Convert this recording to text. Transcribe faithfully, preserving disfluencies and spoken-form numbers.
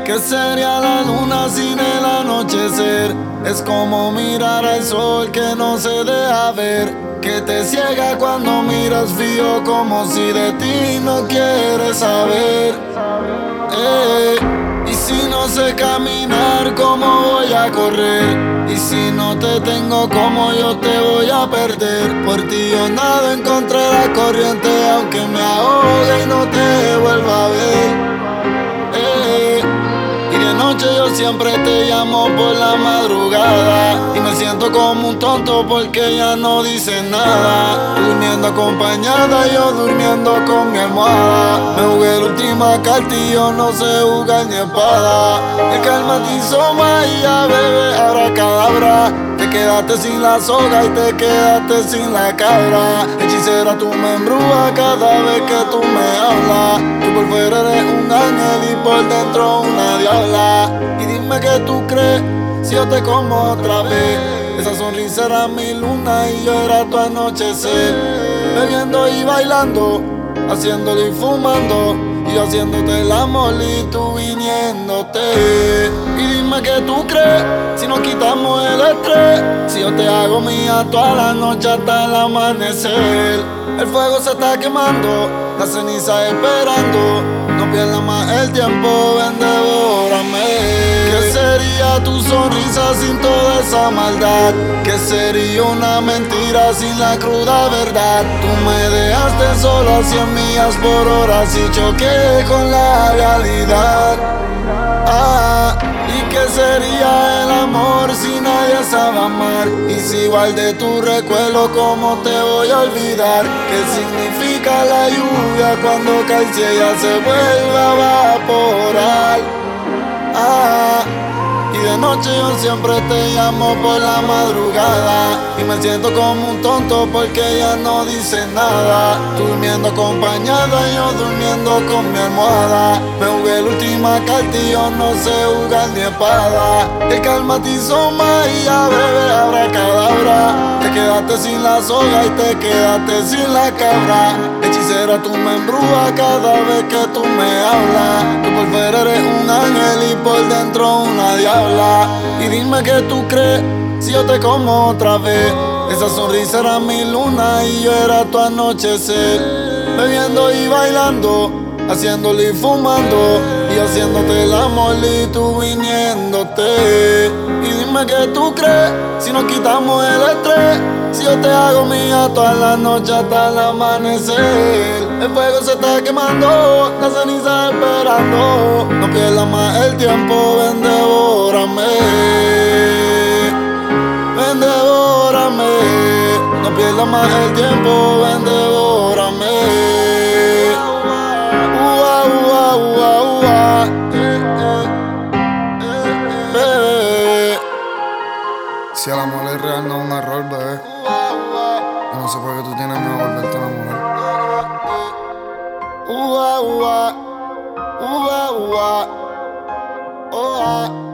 ¿Qué sería la luna sin el anochecer? Es como mirar al sol que no se deja ver, que te ciega cuando miras frío como si de ti no quieres saber. Eh, y si no sé caminar, ¿cómo voy a correr? Y si no te tengo, ¿cómo yo te voy a perder? Por ti yo nado en contra de la corriente, aunque me ahogue y no te vuelva a ver. Eh, y de noche yo siempre te llamo por la madrugada y me siento como un tonto porque ya no dice nada. Durmiendo acompañada, yo durmiendo con mi almohada. Me jugué la última carta y yo no sé jugar ni espada. El calma te hizo magia, bebé, ahora cadabra. Te quedaste sin la soga y te quedaste sin la cabra. Hechicera, tú me embrujas cada vez que tú me hablas. Tú por fuera eres un ángel y por dentro una diabla. Y dime qué tú crees si yo te como otra vez. Esa sonrisa era mi luna y yo era tu anochecer. Bebiendo y bailando, haciéndolo y fumando, y yo haciéndote el amor y tú viniéndote. Y dime qué tú crees si nos quitamos el estrés, si yo te hago mía toda la noche hasta el amanecer. El fuego se está quemando, la ceniza esperando. No pierdas más el tiempo, ven, devórame. ¿Qué sería tu sonrisa sin toda esa maldad? ¿Qué sería una mentira sin la cruda verdad? Tú me dejaste solo a cien millas por hora y choqué con la realidad. Ah, ¿y qué sería el amor si nadie sabe amar? Y si guardé tu recuerdo, ¿cómo te voy a olvidar? ¿Qué significa la lluvia cuando cae si ella se vuelve a evaporar? Ah, y de noche yo siempre te llamo por la madrugada y me siento como un tonto porque ella no dice nada. Durmiendo acompañada, yo durmiendo con mi almohada. Me jugué la última carta y yo no sé jugar ni espada. El calma te hizo magia, bebé, ahora cadabra. Te quedaste sin la soga y te quedaste sin la cabra. Hechicera, tú me embrujas cada vez que tú me hablas. Tú por fuera eres un ángel y por dentro una diabla. Y dime qué tú crees si yo te como otra vez. Esa sonrisa era mi luna y yo era tu anochecer. Bebiendo y bailando, haciéndolo y fumando, y haciéndote el amor y tú viniéndote. Y dime qué tú crees si nos quitamos el estrés, si yo te hago mía toda la noche hasta el amanecer. El fuego se está quemando, la ceniza esperando. No pierdas más el tiempo, ven, devórame. Ven, devórame. No pierdas más el tiempo, ven, devórame. Ua, ua, ua, ua. Bebé. Si el amor es real, no es un error, bebé. Yo no sé por qué tú tienes miedo a volverte a enamorar. Ua, ua, ua, ua, ua.